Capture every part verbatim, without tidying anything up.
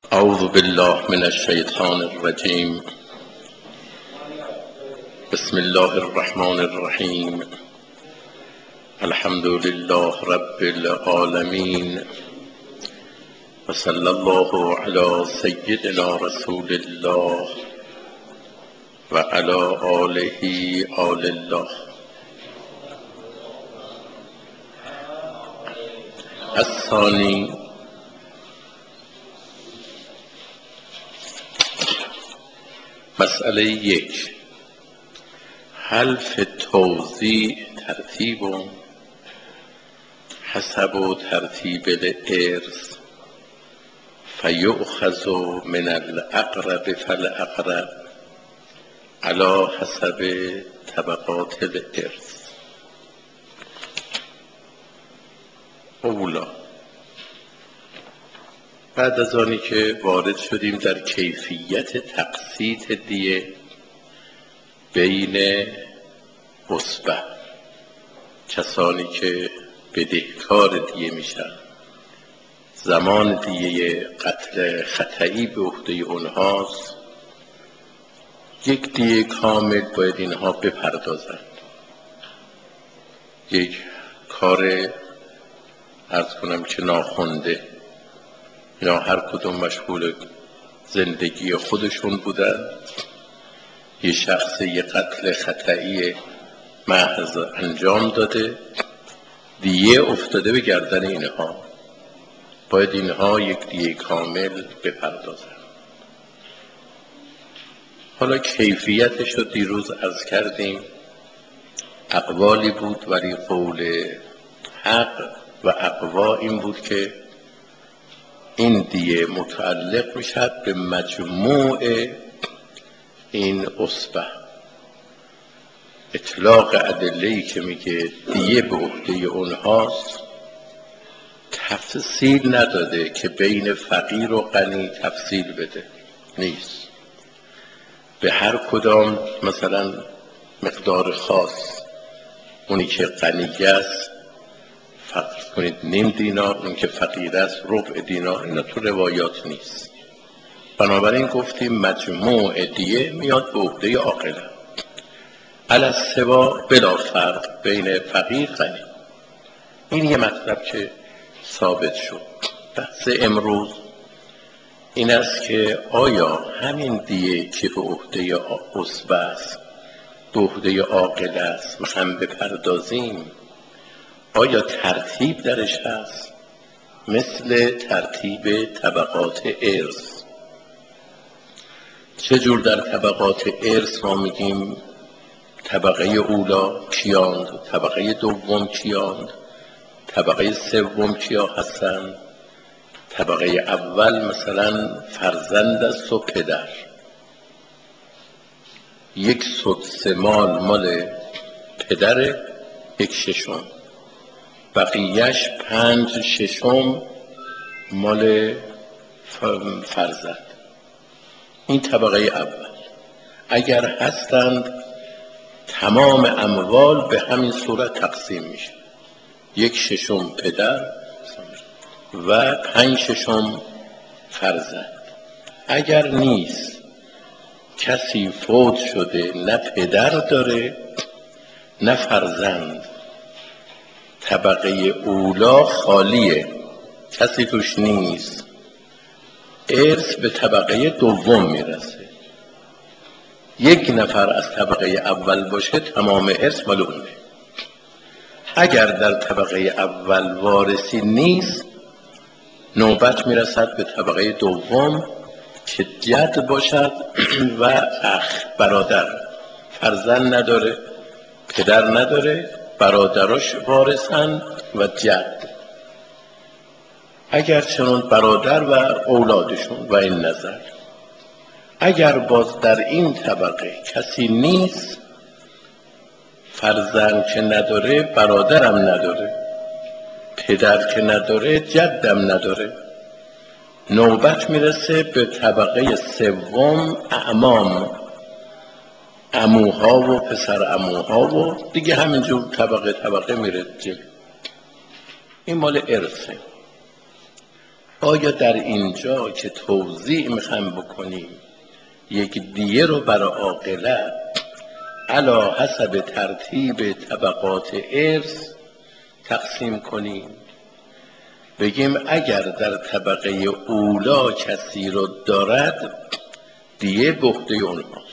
اعوذ بالله من الشیطان الرجیم. بسم الله الرحمن الرحیم. الحمد لله رب العالمین و صلی الله علی سیدنا رسول الله و علی آله آل الله. الثانی، مسئله یک، حلف توزیع ترتیب و حسب و ترتیب الارث فیؤخذ من الاقرب فالاقرب علی حسب طبقات الارث. اولا، بعد از آنی که وارد شدیم در کیفیت تقسیط دیه بین عصبه، کسانی که بدهکار دیه میشن، زمان دیه قتل خطئی به عهده اونهاست، یک دیه کامل باید اینها بپردازند. یک کار عرض کنم که ناخونده یا هر کدوم مشغول زندگی خودشون بودن، یه شخص یه قتل خطئی محض انجام داده، دیه افتاده به گردن اینها، باید اینها یک دیه کامل بپردازن. حالا کیفیتش رو دیروز عرض کردیم، اقوالی بود، ولی قول حق و اقوا این بود که این دیه متعلق میشد به مجموع این عصبه. اطلاق ادله‌ای که میگه دیه به عهده اونهاست تفصیل نداده که بین فقیر و غنی تفصیل بده، نیست. به هر کدام مثلا مقدار خاص، اونی که غنی است فرض کنید نیم دینار، اون که فقیر است ربع دینار، اینا تو روایات نیست. بنابراین گفتیم مجموع دیه میاد به عهده عاقله علی السوا بلا فرق بین فقیر غنی. این یه مطلب که ثابت شد. بحث امروز این است که آیا همین دیه که به عهده عصبه است، به عهده عاقله است، میخوایم بپردازیم، آیا ترتیب درش هست مثل ترتیب طبقات ارث؟ چجور در طبقات ارث ما میگیم طبقه اولا کیاند، طبقه دوم کیاند، طبقه سوم کیا هستند؟ طبقه اول مثلا فرزند است و پدر، یک سدس مال مال پدر، یک ششم، بقیهش پنج ششم مال فرزند. این طبقه اول. اگر هستند تمام اموال به همین صورت تقسیم میشه، یک ششم پدر و پنج ششم فرزند. اگر نیست، کسی فوت شده نه پدر داره نه فرزند، طبقه اولا خالیه، کسی توش نیست، ارث به طبقه دوم میرسه. یک نفر از طبقه اول باشه تمام ارث مال اونه. اگر در طبقه اول وارثی نیست، نوبت میرسد به طبقه دوم که جد باشد و اخ، برادر، فرزند نداره، پدر نداره، برادراش وارثن و جد. اگر چنون برادر و اولادشون و این نظر. اگر باز در این طبقه کسی نیست، فرزند که نداره، برادرم نداره، پدر که نداره، جدم نداره، نوبت میرسه به طبقه سوم اعمام، عموها و پسر عموها و دیگه همینجور طبقه طبقه میره جلو. این مال ارثه. آیا در اینجا که توزیع میخوایم بکنیم یک دیه رو برای عاقله علی حسب ترتیب طبقات ارث تقسیم کنیم، بگیم اگر در طبقه اولا کسی رو دارد دیه به عهده اونهاست.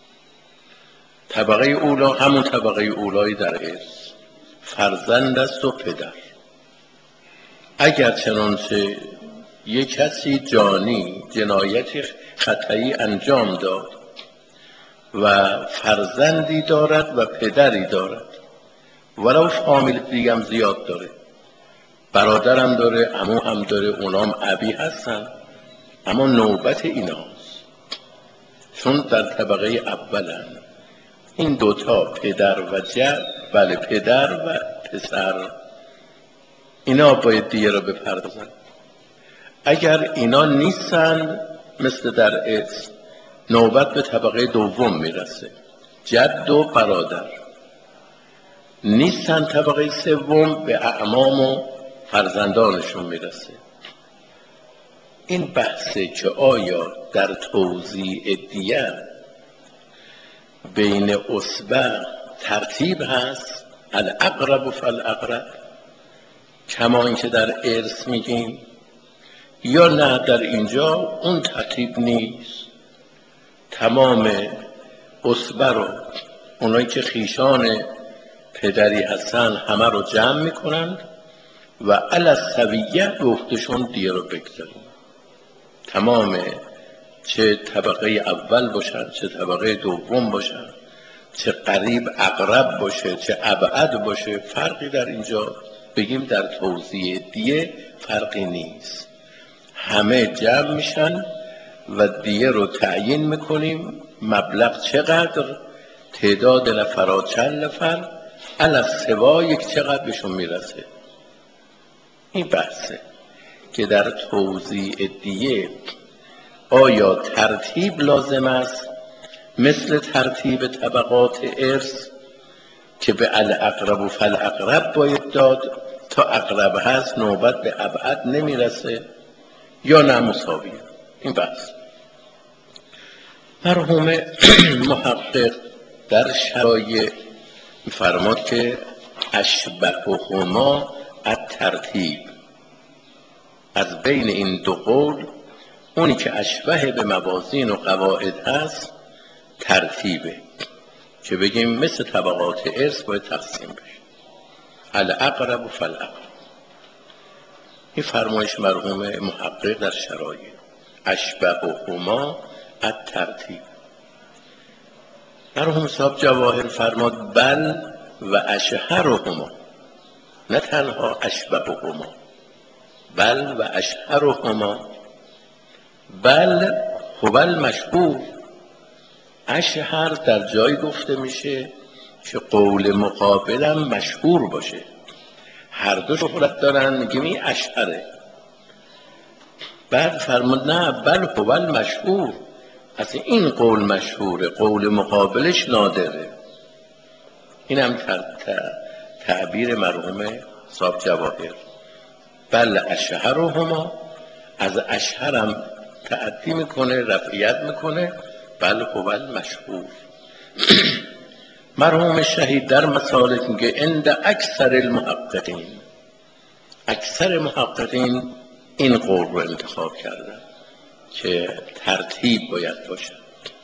طبقه اولا همون طبقه اولای در ارث، فرزند است و پدر. اگر چنانچه یک کسی جانی جنایت خطایی انجام داد و فرزندی دارد و پدری دارد، ولو فامیل دیگه هم زیاد داره، برادرم داره، عمو هم داره، اونام ابی هستن، اما نوبت ایناست چون در طبقه اولن. این دوتا پدر و جد، بله پدر و پسر، اینا باید دیگه رو بپردازن. اگر اینا نیستن مثل در ارث، نوبت به طبقه دوم میرسه، جد و برادر. نیستن طبقه سوم، به اعمام و فرزندانشون میرسه. این بحثه که آیا در توزیع دیه بین اصبع ترتیب هست، الاقرب فالاقرب، کما اینکه در ارث میگیم، یا نه در اینجا اون ترتیب نیست، تمام اصبع رو اونایی که خیشان پدری هستن همه رو جمع میکنند و علی السویه به عهده‌شون دیه رو بگذاریم. تمام چه طبقه اول باشن، چه طبقه دوم باشن، چه قریب اقرب باشه، چه ابعد باشه، فرقی در اینجا بگیم در توزیع دیه فرقی نیست. همه جمع میشن و دیه رو تعیین میکنیم، مبلغ چقدر، تعداد نفرات چند نفر، علی السوا یک چقدر بهشون میرسه. این بحثه که در توزیع دیه آیا ترتیب لازم است مثل ترتیب طبقات ارث که به الاقرب و فالاقرب باید داد، تا اقرب هست نوبت به ابعد نمیرسه، یا نه مساویه. این بحث مرحوم محقق در شرایع فرماد که اشبههما الترتیب، از بین این دو قول اونی که اشبه به موازین و قواعد هست ترتیبه، که بگیم مثل طبقات ارث باید تقسیم بشه، الاقرب و فالاقرب. این فرمایش مرحوم محقق در شرایع اشبههما الترتیب. مرحوم صاحب جواهر فرماد بل و اشهرهما، نه تنها اشبههما، بل و اشهرهما، بل هو المشهور. اشهر در جای گفته میشه که قول مقابلم مشهور باشه، هر دو شهرت دارن، میگیم این اشهره. بعد فرمود نه بل هو المشهور، از این قول مشهوره، قول مقابلش نادره. این هم تعبیر مرحوم صاحب جواهر. بل اشهرهما، از اشهرم تعدی میکنه، رفعیت میکنه، بل هو المشهور. مرحوم شهید در مسالک میگه عند اکثر المحققین، اکثر محققین این قول رو انتخاب کردن که ترتیب باید باشد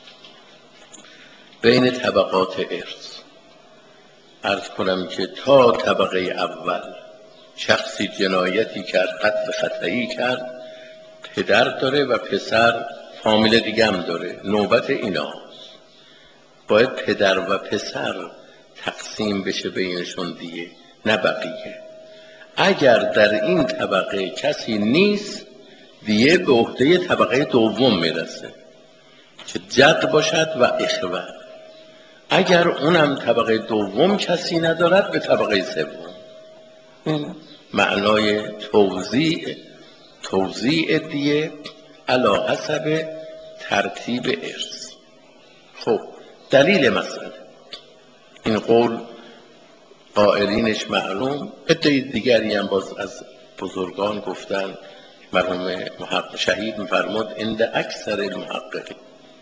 بین طبقات ارث. عرض کنم که تا طبقه اول شخصی جنایتی کرد، قتل خطایی کرد، پدر داره و پسر فامیل دیگه هم داره، نوبت ایناست، باید پدر و پسر تقسیم بشه بینشون دیگه، نه بقیه. اگر در این طبقه کسی نیست، دیگه به عهده طبقه دوم میرسه که جد باشد و اخوه. اگر اونم طبقه دوم کسی ندارد، به طبقه سوم. این معنای توزیع توزیع دیه علی حسب ترتیب ارث. خب دلیل مسئله این قول قائلینش معلوم، عده دیگری هم باز از بزرگان گفتن مرحوم محقق شهید می‌فرمود عند اکثر المحققین.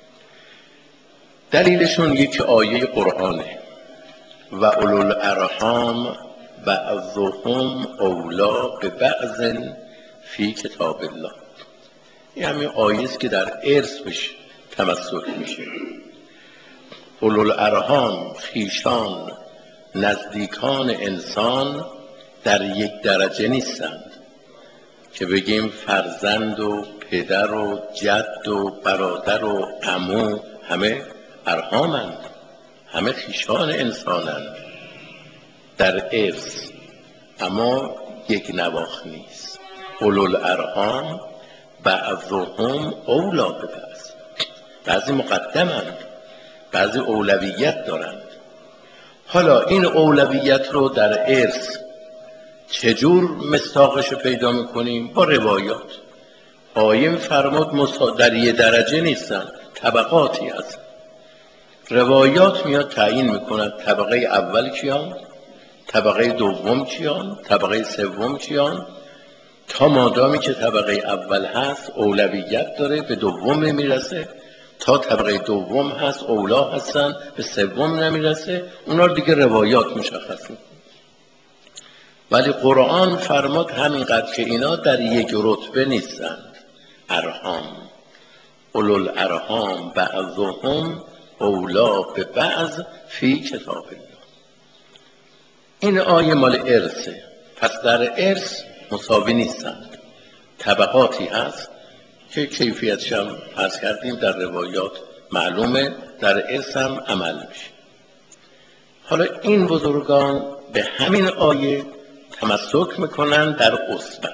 دلیلشون یک آیه قرآنه و اولو الارحام بعضهم اولی به بعض فی کتاب الله. این همین آیه است که در ارث بهش تمسک میشه. اولو الارحام خویشان نزدیکان انسان در یک درجه نیستند که بگیم فرزند و پدر و جد و برادر و عمو همه ارحامند، همه خویشان انسانند در ارث، اما یک نواخت نیست. اولو الارحام بعضهم اولی به بعض، بعضی مقدمند، بعضی اولویت دارند. حالا این اولویت رو در ارث چجور مصداقش پیدا میکنیم؟ با روایات. آیه فرمود در یه درجه نیستن، طبقاتی هست. روایات میاد تعیین میکنند طبقه اول کیان، طبقه دوم کیان، طبقه سوم کیان، تا مادامی که طبقه اول هست اولویت داره به دوم میرسه، تا طبقه دوم هست اولا هستن به سوم نمیرسه، اونا رو دیگه روایات مشخص میکنه. ولی قرآن فرمود همینقدر که اینا در یک رتبه نیستند. ارحام اولو الارحام بعضهم اولا به بعض فی کتاب الله. این آیه مال ارثه، پس در ارث مساوی نیستند، طبقاتی هست که کیفیتش هم عرض کردیم در روایات معلومه، در ارث هم عمل میشه. حالا این بزرگان به همین آیه تمسک میکنن در عصبه.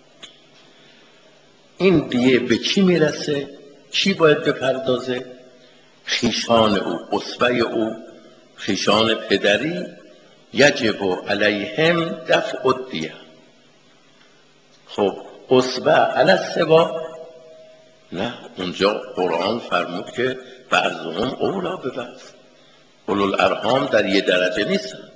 این دیه به کی میرسه؟ کی باید بپردازه؟ خویشان او، عصبه او، خویشان پدری. یجب علیهم دفع الدیه. خب عصبه علی السوا؟ نه، اونجا قرآن فرمود که بعضهم اولی به بعض. اولو الارحام در یه درجه نیستن.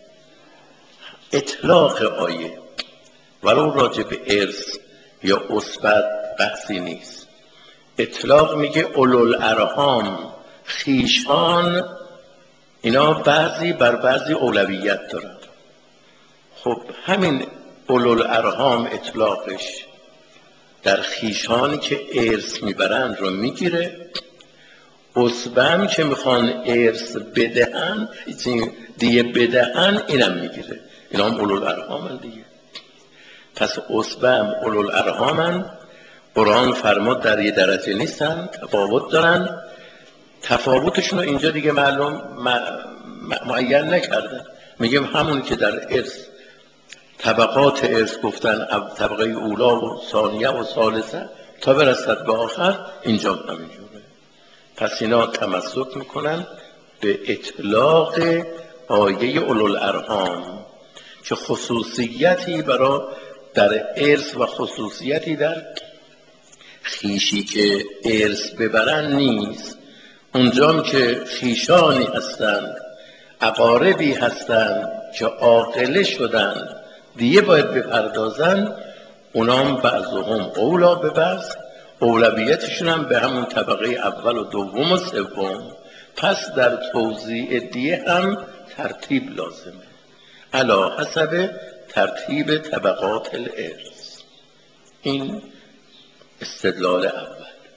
اطلاق آیه ولو راجع به ارث یا عصبت بحثی نیست. اطلاق میگه اولو الارحام خویشان، اینا بعضی بر بعضی اولویت دارن. خب همین اولو الارحام اطلاقش در خویشانی که ارث میبرند رو میگیره، عصبه هم که میخوان ارث بدهن دیگه بدهن اینم میگیره، اینا هم اولو الارحام دیگه. پس عصبه هم اولو الارحام، قرآن فرمود در یه درجه نیستن، تفاوت دارن. تفاوتشون رو اینجا دیگه معلوم معین نکردن، میگیم همون که در ارث طبقات ارث گفتن، طبقه اولا و ثانیه و ثالثه تا برسد به آخر، اینجا همینجوره. پس اینا تمسک میکنن به اطلاق آیه اولو الارحام که خصوصیتی برای در ارث و خصوصیتی در خویشی که ارث ببرن نیست. اونجا که خویشانی هستند، اقاربی هستند که عاقله شدن دیگه باید بپردازن، اونام بعضهم اولا به بعض، اولویتشون هم به همون طبقه اول و دوم و سوم. پس در توزیع دیه هم ترتیب لازمه، علی حسب ترتیب طبقات الارث. این استدلال اول.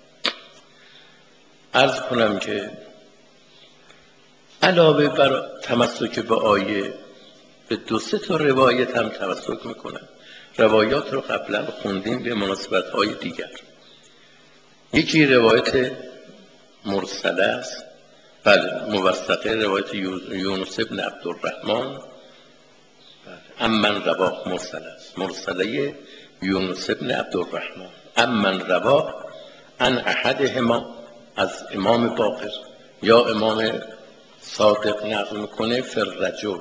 عرض کنم که علاوه بر تمسک به آیه به دو سه تا روایت هم تمسک میکنن. روایات رو قبلا خوندیم به مناسبت های دیگر. یکی روایت مرسله است، بله موثقه، روایت یونس ابن عبدالرحمن، امن رواه مرسله است، مرسله یونس ابن عبدالرحمن، امن رواه عن احدهما، از امام باقر یا امام صادق نقل میکنه، فی الرجل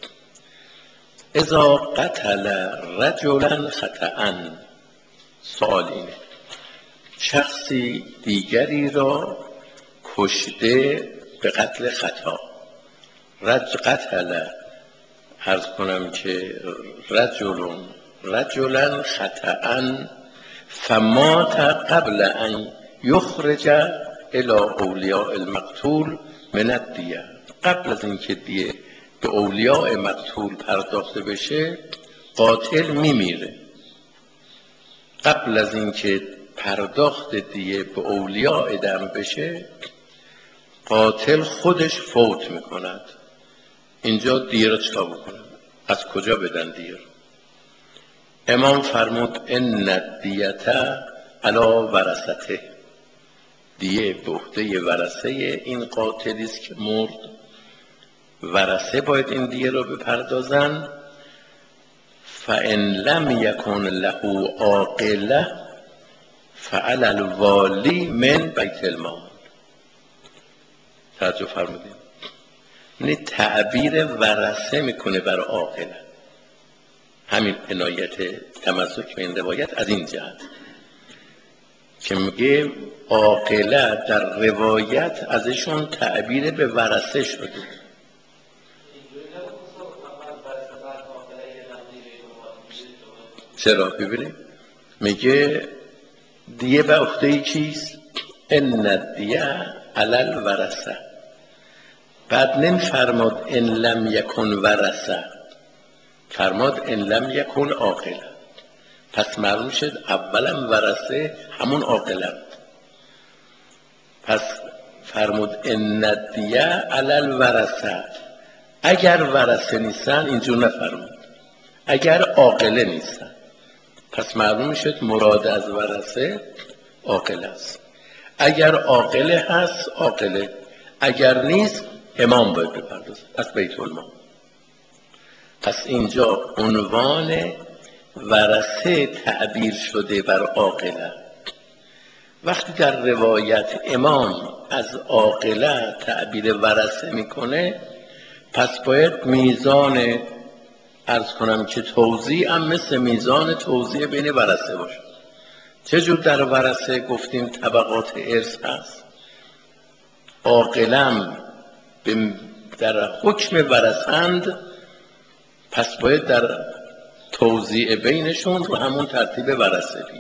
اذا قتل رجلا خطأ. سوال اینه شخصی دیگری را کشته به قتل خطا، رج قتل، عرض کنم که رجل رجلا خطأ فمات قبل ان یخرج الی اولیاء المقتول من الدیه، قبل از اینکه دیه به اولیاء مقتول پرداخته بشه قاتل میمیره. قبل از اینکه پرداخت دیه به اولیاء دم بشه قاتل خودش فوت میکند. اینجا دیه را چکار بکنن؟ از کجا بدن دیه را؟ امام فرمود ان الدیت علی ورثته، دیه به عهده ورثه این قاتلی است که مرد. ورثه باید این دیه را بپردازن. فان لم یکن له عاقله فعلی الوالی من بیت المال. توجه فرمودید؟ یعنی تعبیر ورثه میکنه بر عاقله. همین عنایت تمسک به این روایت از این جهت که میگه عاقله در روایت ازشون تعبیر به ورثه شده. چرا؟ ببینید میگه دیه به عهده چیست؟ ان الدیه علی الورثه. بعد نمیفرماد ان لم یکن ورثه، فرماد ان لم یکن عاقله. پس معلوم شد اولا ورثه همون عاقله. پس فرمود ان الدیه علی الورثه. اگر ورثه نیستن اینجور نفرمود، اگر عاقله نیستن. پس معلوم شد مراد از ورثه عاقله است. اگر عاقله هست عاقله، اگر نیست امام باید بپردازه از بیت المال. پس اینجا عنوان ورثه تعبیر شده بر عاقله. وقتی در روایت امام از عاقله تعبیر ورثه میکنه پس باید میزان عرض کنم که توزیع هم مثل میزان توزیع بین ورثه باشه. چجور در ورثه گفتیم طبقات ارث هست، عاقلم در حکم ورثند، پس باید در توزیع بینشون رو همون ترتیب ورثه بید.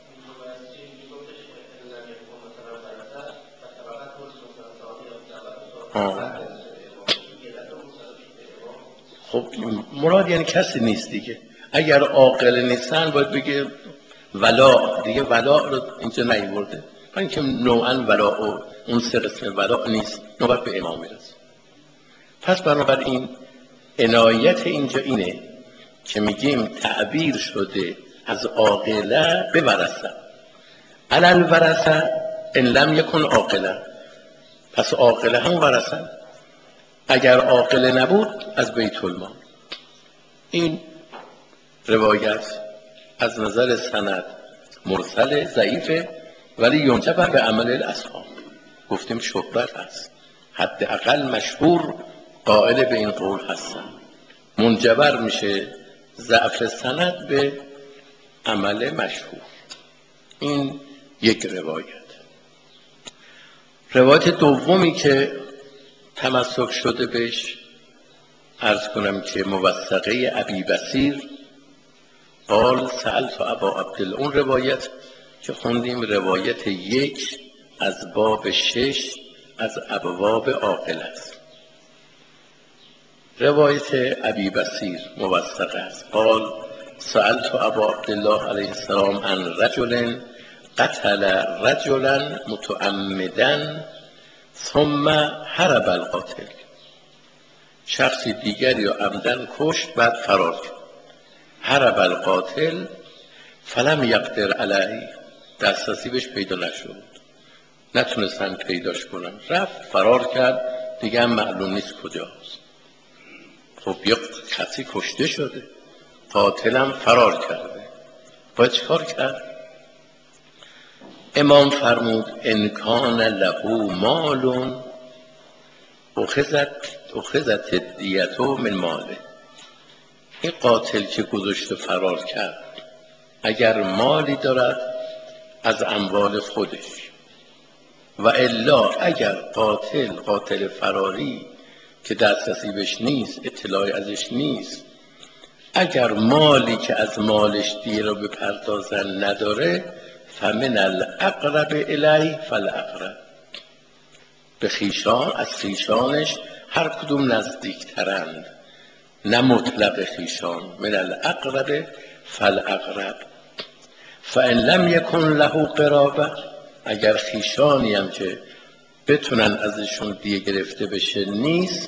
خب مراد یعنی کسی نیست دیگه. اگر عاقل نیستن باید بگه ولا، دیگه ولا رو اینجا نیورده، اینکه نوعا ولا و اون سه قسم ولا نیست، نوبت به امام میرسه. پس بنابراین عنایت اینجا اینه که میگیم تعبیر شده از عاقله به ورثه. علی الورثه ان لم یکن عاقله، پس عاقله هم ورثه. اگر عاقله نبود از بیت المال. این روایت از نظر سند مرسل ضعیفه ولی ینجبر به عمل الاصحاب. گفتیم شهرت هست، حداقل مشهور قائل به این قول هستن. منجبر میشه ضعف سند به عمل مشهور. این یک روایت. روایت دومی که تمسک شده بهش عرض کنم که موثقه ابی بصیر قال سألت ابا عبدالله، اون روایت که خوندیم روایت یک از باب شش از ابواب عاقل است. روایت ابی بصیر موثقه است. قال سألت ابا عبدالله علیه السلام عن رجل قتل رجلا متعمدا ثم هرب القاتل. شخصی دیگری رو عمدن کشت بعد فرار کرد. هرب القاتل فلم یقدر علیه، دسترسی بهش پیدا نشد، نتونستن پیداش کنن، رفت فرار کرد، دیگه هم معلوم نیست کجاست. خب یک کسی کشته شده، قاتلم فرار کرده، باید چکار کرد؟ امام فرمود ان کان له مال اخذت اخذت الدیة من ماله. این قاتل که گذاشته فرار کرد اگر مالی دارد از اموال خودش، و الا اگر قاتل قاتل فراری که دسترسی بهش نیست، اطلاعی ازش نیست، اگر مالی که از مالش دیه رو بپردازن نداره، فمن الاقرب الیه فالاقرب، به خیشان از خیشانش هر کدوم نزدیکترند، نه مطلق خیشان. من الاقرب فالاقرب. فان لم یکن له قرابه، اگر خیشانی هم که بتونن ازشون دیه گرفته بشه نیست،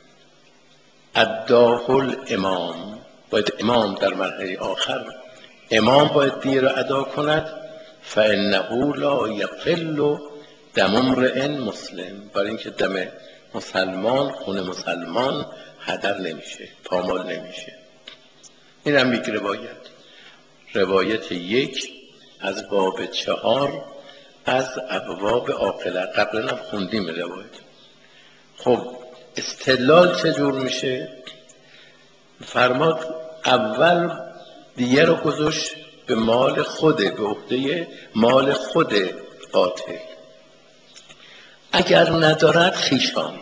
اداه الامام، باید امام در مرحله آخر امام باید دیه را ادا کند. فانه لا یقل دم امرئ مسلم، برای اینکه دم مسلمان، خون مسلمان هدر نمیشه، پامال نمیشه. این هم یک روایت، روایت یک از باب چهار از ابواب عاقله. قبلا هم خوندیم روایت. خب استدلال چجور میشه؟ فرماد اول دیه رو گذاشت به مال خوده، به عهده مال خود قاتل. اگر ندارد خیشان،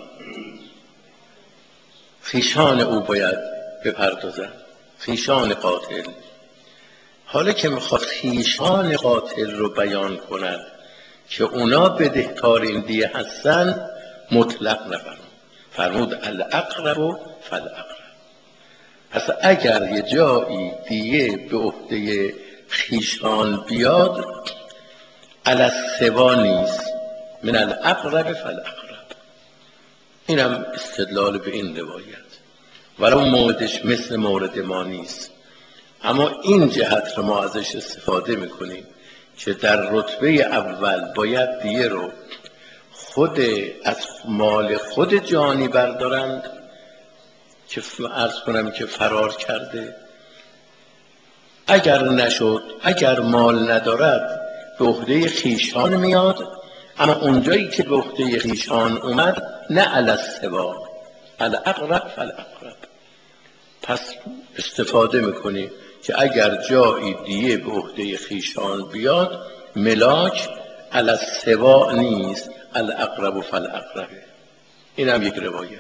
خیشان او باید بپردازن، خیشان قاتل. حالا که میخواد خیشان قاتل رو بیان کند که اونا بدهکار این دیه هستن، مطلق نفرمود، فرمود الاقرب فالاقرب. پس اگر یه جایی دیه به عهده خیشان بیاد، علی السوا نیست، من الاقرب فالاقرب. اینم استدلال به این روایت، ولو موردش مثل مورد ما نیست، اما این جهت رو ما ازش استفاده میکنیم که در رتبه اول باید دیه رو خود از مال خود جانی بردارند که عرض کنم که فرار کرده. اگر نشد، اگر مال ندارد، به عهده خیشان میاد، اما اونجایی که به عهده خیشان اومد نه علی السوا، الاقرب فالاقرب. پس استفاده میکنی که اگر جایی دیه به عهده خیشان بیاد، ملاک علی السوا نیست، الاقرب فالاقرب. این هم یک روایت.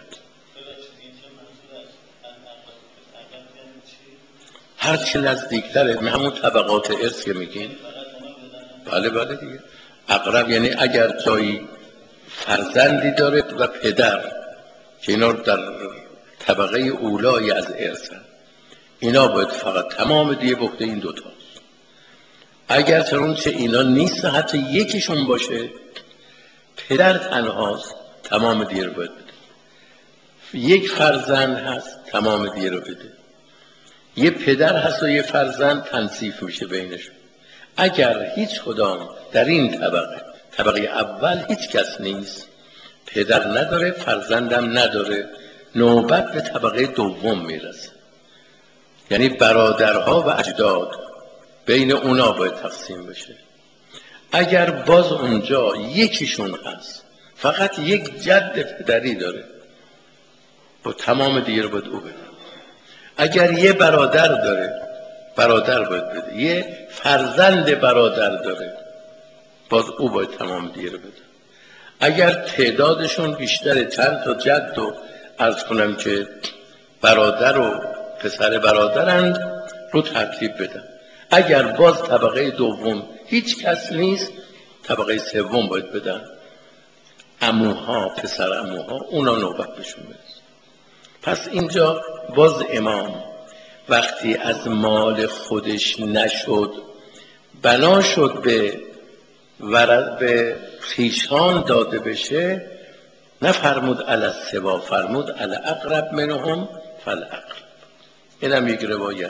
هر چی نزدیکتره، همون طبقات ارث که میگین. بله بله دیگه. اقرب یعنی اگر جایی فرزندی داره و پدر، که اینا در طبقه اولای از ارثن، اینا باید فقط تمام دیه به عهده این دوتا. اگر چون چه اینا نیست، حتی یکیشون باشه، پدر تنهاست، تمام دیه رو باید بده. یک فرزند هست، تمام دیه رو بده. یه پدر هست و یه فرزند، تنصیف میشه بینشون. اگر هیچ کدام در این طبقه، طبقه اول هیچ کس نیست، پدر نداره، فرزندم نداره، نوبت به طبقه دوم میرسه، یعنی برادرها و اجداد، بین اونا باید تقسیم بشه. اگر باز اونجا یکیشون هست، فقط یک جد پدری داره، با تمام دیگر باید او بده. اگر یه برادر داره، برادر باید بده. یه فرزند برادر داره، باز او باید تمام دیگر بده. اگر تعدادشون بیشتره، چند تا جد و عرض کنم که برادر و پسر برادرند، رو ترتیب بدن. اگر باز طبقه دوم هیچ کس نیست، طبقه سوم باید بدن. عموها، پسر عموها، اونا نوبت بهشون برسه. پس اینجا باز امام وقتی از مال خودش نشد، بنا شد به ورد به خیشان داده بشه، نفرمود علی السوا، فرمود علی اقرب منهم فالاقرب. اینم یک روایت.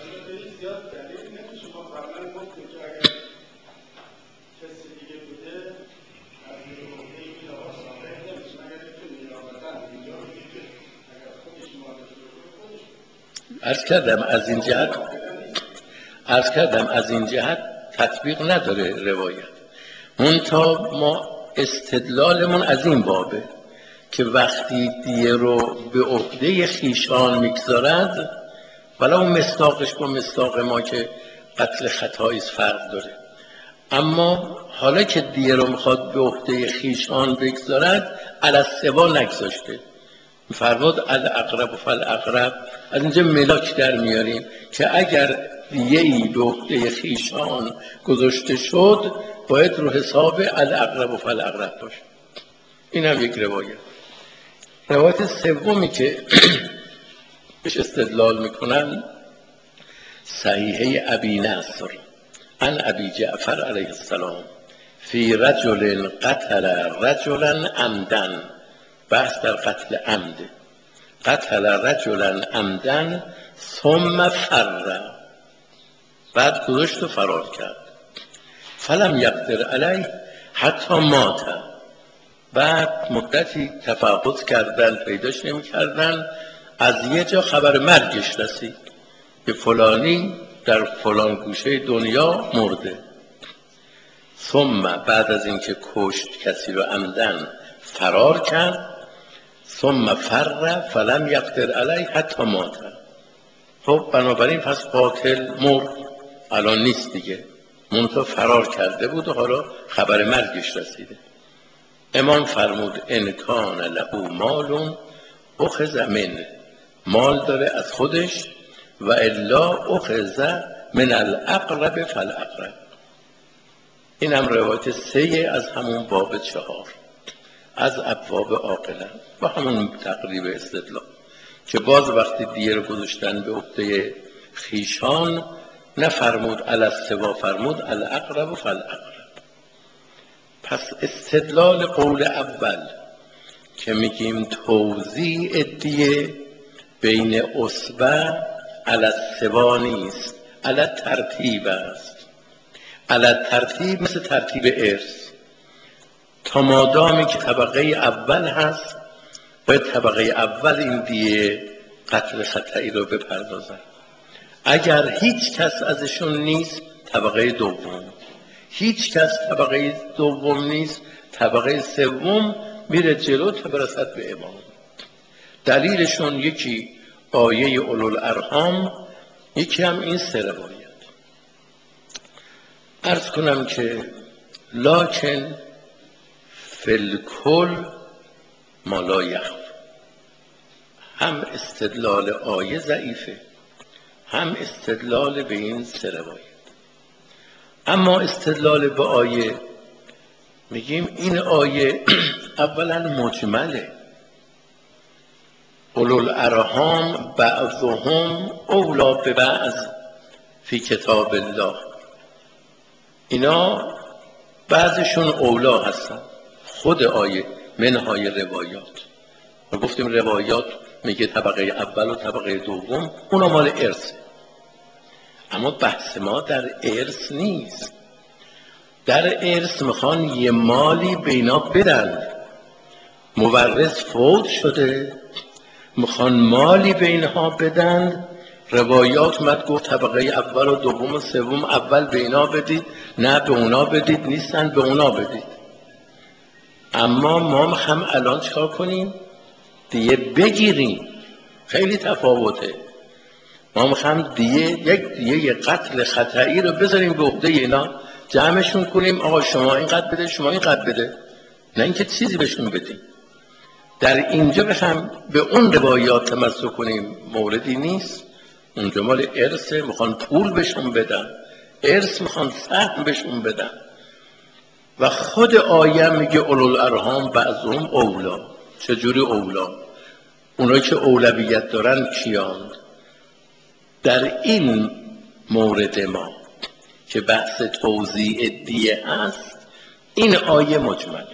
عرض کردم از این جهت عرض کردم از این جهت تطبیق نداره روایت. منتها ما استدلالمون از این بابه که وقتی دیه رو به عهده خیشان میگذارد، ولو مصداقش با مصداق ما که قتل خطاییست فرق داره، اما حالا که دیه رو میخواد به عهده خیشان بگذارد، علی السوا نگذاشته، فرمود الاقرب و فالاقرب. از اینجا ملاک در میاریم که اگر دیه‌ای به عهده خویشان گذاشته شد باید رو حساب الاقرب و فالاقرب باشه. این هم یک روایت. روایت سومی که بهش استدلال میکنن صحیحه ابی نصر عن ابی جعفر علیه السلام فی رجل قتل رجلا عمدا. بحث در قتل عمد. قتل رجلا عمدا ثم فر، بعد گذاشت و فرار کرد. فلم یقدر علیه حتی مات. بعد مدتی تفحص کردن پیداش نمی کردن، از یه جا خبر مرگش رسید که فلانی در فلان گوشه دنیا مرده. ثم بعد از اینکه کشت کسی رو عمدن فرار کرد، ثم فر فلم یقدر علیه حتی مات. خب بنابراین پس قاتل مرد، الان نیست دیگه، منتها فرار کرده بود و حالا خبر مرگش رسیده. امام فرمود ان کان له مال اخذ منه، مال داره از خودش، و الا اخذ من الاقرب فالاقرب. این هم روایت سه از همون باب چهار از ابواب عاقله و همون تقریب استدلال که باز وقتی دیه رو گذاشتن به عهده خویشان نفرمود علی السوا، فرمود الاقرب فالاقرب. پس استدلال قول اول که میگیم توزیع دیه بین عصبه علی السوا نیست، علی ترتیب است. علی ترتیب مثل ترتیب ارث، تا مادامی که طبقه اول هست باید طبقه اول این دیه قتل خطئی رو بپردازن. اگر هیچ کس ازشون نیست طبقه دوم، هیچ کس طبقه دوم نیست طبقه سوم میره جلو تا برسد به امام. دلیلشون یکی آیه اولوالارحام، یکی هم این سه روایت. عرض کنم که لکن فلکل ما لا یخف، هم استدلال آیه ضعیفه هم استدلال به این سه روایت. اما استدلال به آیه میگیم این آیه اولا مجمله، اولوالارحام بعضهم اولی ببعض فی کتاب الله، اینا بعضشون اولا هستن. خود آیه منهای روایات، ما گفتیم روایات میگه طبقه اول و طبقه دوم، اونا مال ارث. اما بحث ما در ارث نیست. در ارث میخوان یه مالی به اینا بدن، مورث فوت شده میخوان مالی به اینها بدن. روایات مد گفت طبقه اول و دوم و سوم، اول به اینا بدید، نه به اونا بدید، نیستن به اونا بدید. اما ما هم الان چکار کنیم؟ دیگه بگیریم، خیلی تفاوته. ما هم دیگه یک دیگه قتل خطئی رو بذاریم به عهده اینا، جمعشون کنیم آقا شما این قتل بده شما این قتل بده، نه اینکه چیزی بهشون بدیم. در اینجا هم به اون روایات تمسک کنیم موردی نیست. اونجا مال ارثه، میخوان پول بهشون بدن، ارث میخوان سهم بهشون بدن. و خود آیه میگه اولوالارحام بعضهم اولا. چجوری اولا؟ اونایی که اولویت دارن کیان؟ در این مورد ما که بحث توزیع دیه هست، این آیه مجمل.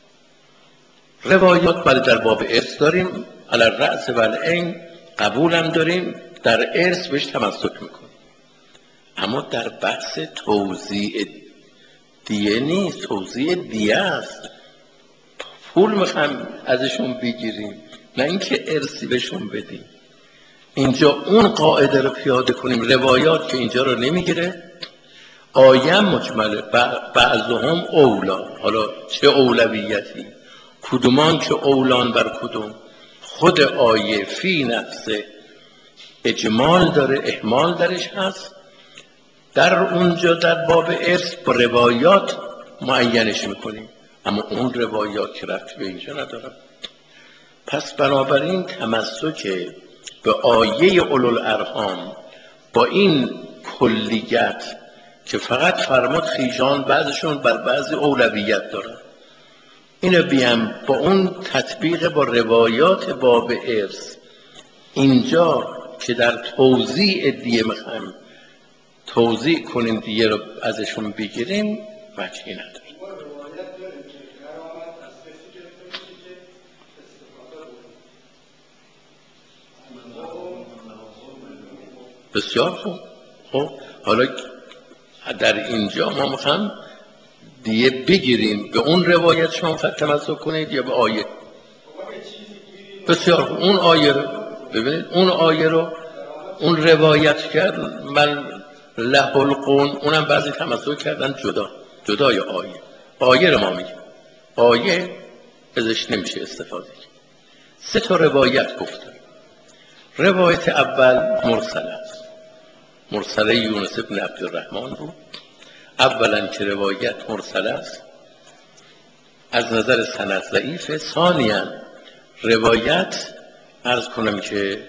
روایات برای در باب ارث داریم، علی الرأس و العین قبولم داریم، در ارث بهش تمسک میکنیم. اما در بحث توزیع دیه نیست، توزیع دیه است. پول میخوام ازشون بگیریم، نه اینکه ارثی بهشون بدیم. اینجا اون قاعده رو پیاده کنیم. روایات که اینجا رو نمیگیره، آیه مجمله بعضهم اولا. حالا چه اولویتی؟ کدومان که اولان بر کدوم؟ خود آیه فی نفسه اجمال داره، احمال درش هست. در اونجا در باب ارث با روایات معینش میکنیم، اما اون روایات که رفت به اینجا نداره. پس بنابراین تمسک به آیه اولوالارحام با این کلیت که فقط فرمود خیشان بعضشون بر بعضی اولویت دارن، اینو بیام با اون تطبیق با روایات باب ارث اینجا که در توزیع دیه میخوایم توزیع کنیم دیه رو ازشون بگیریم وجهی نداره. بسیار خوب. خب حالا در اینجا ما میخوایم دیگه بگیریم به اون روایت شما تمسک کنید یا به آیه؟ بسیار خوب. اون آیه رو ببینید، اون آیه رو اون روایت کرد من له القون، اونم بعضی تمسک کردن جدا جدای آیه. آیه رو ما میگیم، آیه ازش نمیشه استفاده کرد. سه تا روایت گفتن. روایت اول مرسل است، مرسله یونس بن عبدالرحمن بود. اولا که روایت مرسل است از نظر سند ضعیفه. ثانیا روایت عرض کنم که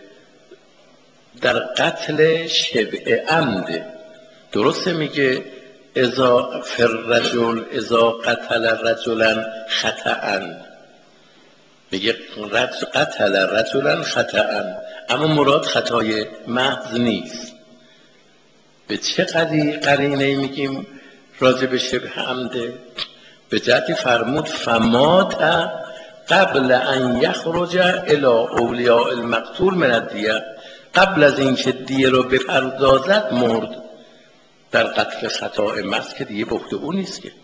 در قتل شبه عمد درسته، میگه اذا فر رجل اذا قتل رجلا خطأ، میگه قتل رجلا خطأ، اما مراد خطای محض نیست. به چه قرینه میگیم راجع به شبه عمده؟ به جهتی فرمود فمات قبل ان یخرج الی اولیاء المقتول من الدیه، قبل از اینکه دیه رو بپردازد مرد. در قتل خطای محض که دیه به عهده او نیست، که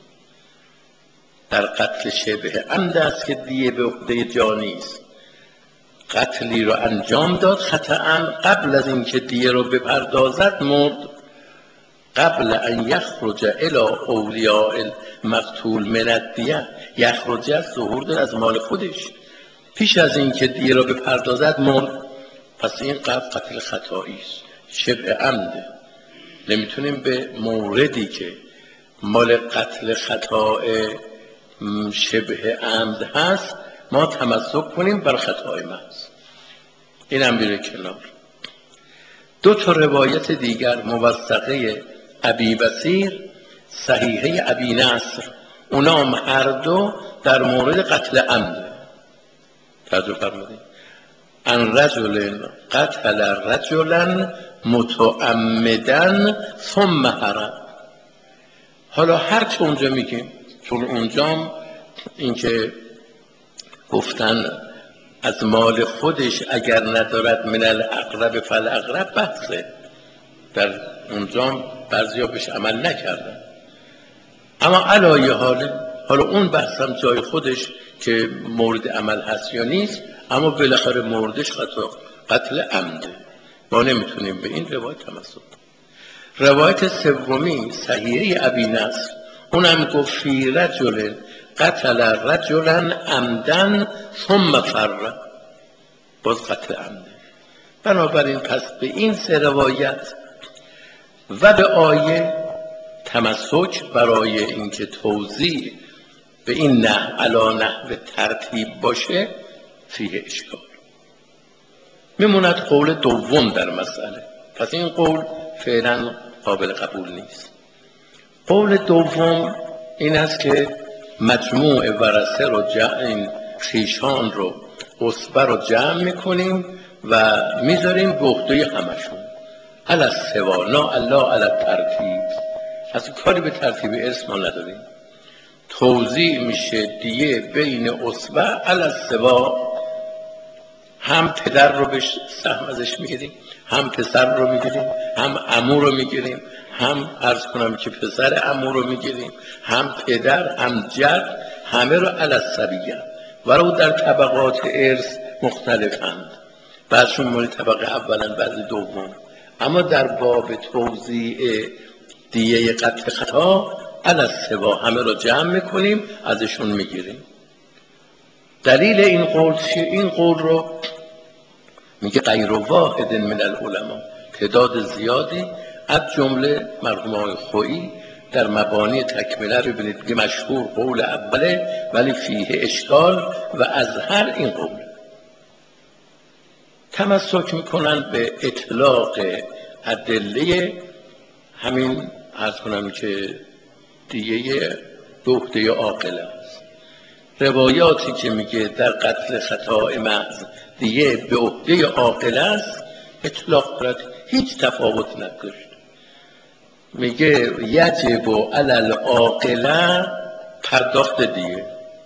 در قتل شبه عمد است که دیه به عهده جانی است. قتلی رو انجام داد خطأ، قبل از اینکه دیه رو بپردازد مرد. قبل ان یخرج الی اولیاء المقتول من الدیه، یخرج از ظهور داد از مال خودش، پیش از اینکه دیه رو بپردازد مرد. پس این قتل قتل خطایی است، شبه عمده. نمیتونیم به موردی که مال قتل خطای شبه عمد هست ما تمسک کنیم بر خطای محض. این هم بیره کنار. دو تا روایت دیگر موثقه ابی بصیر، صحیحه ابی نصر، اونام هر دو در مورد قتل عمد. توجه فرمودید. ان رجل قتل رجلا متعمدا ثم هرب. حالا هر چه اونجا میگیم، چون اونجا اینکه گفتن از مال خودش اگر ندارد من الاقرب فالاقرب بحثه، در اونجا بعضیا بهش عمل نکردن. اما علایه حال حالا اون بحثم جای خودش که مورد عمل هست یا نیست، اما بالاخره موردش خطا قتل عمده. ما نمیتونیم به این روایت تمسک کنیم. روایت سومی صحیحه ابی نصر، اونم گفت فی رجل قتل رجلا عمدا ثم فر، باز قتل عمده. بنابراین پس به این سه روایت و به آیه تمسک برای اینکه توضیح به این نحو علی نحو ترتیب باشه فیه اشکال. میموند قول دوم در مسئله، پس این قول فعلا قابل قبول نیست. قول دوم این است که مجموع ورثه رو جمع خیشان رو عصبه رو جمع میکنیم و میذاریم به عهده همشون علی السوا، نه الله علی الترتیب. اصلا کاری به ترتیب ارث ما نداریم. توزیع میشه دیه بین عصبه علی السوا، هم پدر رو به سهم ازش میگیریم، هم پسر رو میگیریم، هم عمو رو میگیریم، هم عرض کنم که پسر عمو رو میگیریم، هم پدر، هم جد، همه رو علی السویه. ولو در طبقات ارث مختلفند، بعضشون مال طبقه اولن بعضی دوم، اما در باب توزیع دیه قتل خطا علی السوا همه رو جمع میکنیم ازشون میگیریم. دلیل این قول چیه؟ این قول رو میگه غیر واحد من العلماء، تعداد زیادی از جمله مرحوم آقای خویی در مبانی تکمله ببینید که مشهور قول اوله ولی فیه اشکال و ازهر این قول. تمسک میکنن به اطلاق ادله همین، عرض کنم که دیگه به عهده عاقل است. روایاتی که میگه در قتل خطا محض دیگه به عهده عاقل است، اطلاق دارد، هیچ تفاوت نداشت. میگه یجب علی العاقل پرداخت دیگه.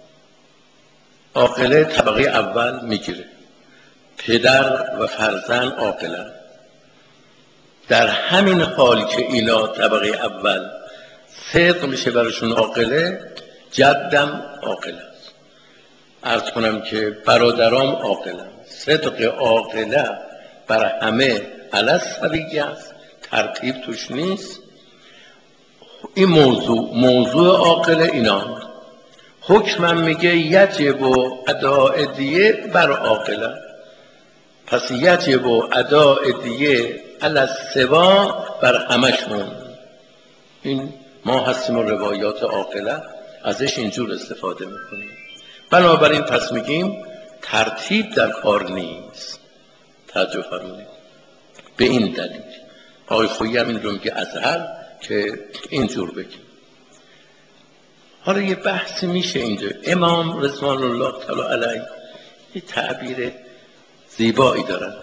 عاقله طبقه اول میگیره، پدر و فرزند عاقلن. در همین حال که اینا طبقه اول صدق میشه براشون عاقله، جدم عاقل است. عرض کنم که برادرام عاقلن. صدق عاقله بر همه علی سویه است، ترتیب توش نیست. این موضوع موضوع عاقله اینا. حکمم میگه یجب و اداء دیه بر عاقله، پس یجب و اداء دیه علی السوا بر همشون. این ما هستیم و روایات عاقله ازش اینجور استفاده میکنیم. بنابراین پس میگیم ترتیب در کار نیست. توجه فرمایید. به این دلیل آقای خویی هم این رو میگه ازهر که اینجور بگیم. حالا یه بحثی میشه اینجا. امام رضوان الله تعالی علیه یه تعبیر زیبایی دارن،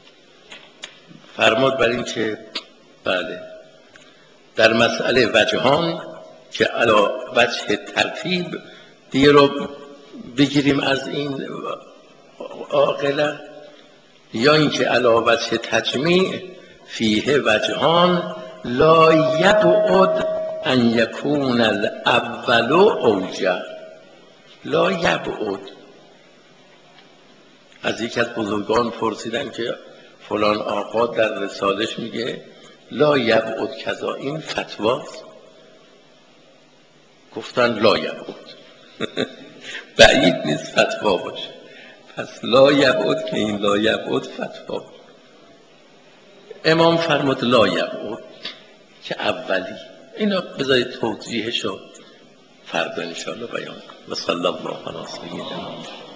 فرمود بر این که بله در مسئله وجهان که علا وجه ترتیب دیگه رو بگیریم از این عاقله، یا اینکه علا وجه تجمیع فیه وجهان لا یبعد ان یکون الاول اوجه. لا یبعد. از یکی از بزرگان پرسیدن که فلان آقا در رسالش میگه لا یبعد کذا، این فتواست؟ گفتن لا یبعد. بعید نیست فتوا باشه. پس لا یبعد که این لا یبعد فتوا. امام فرمود لا یبعد که اولی. اینا بذارید توضیحشو فردا انشاءالله بیان کنم. و صلی الله علی سیدنا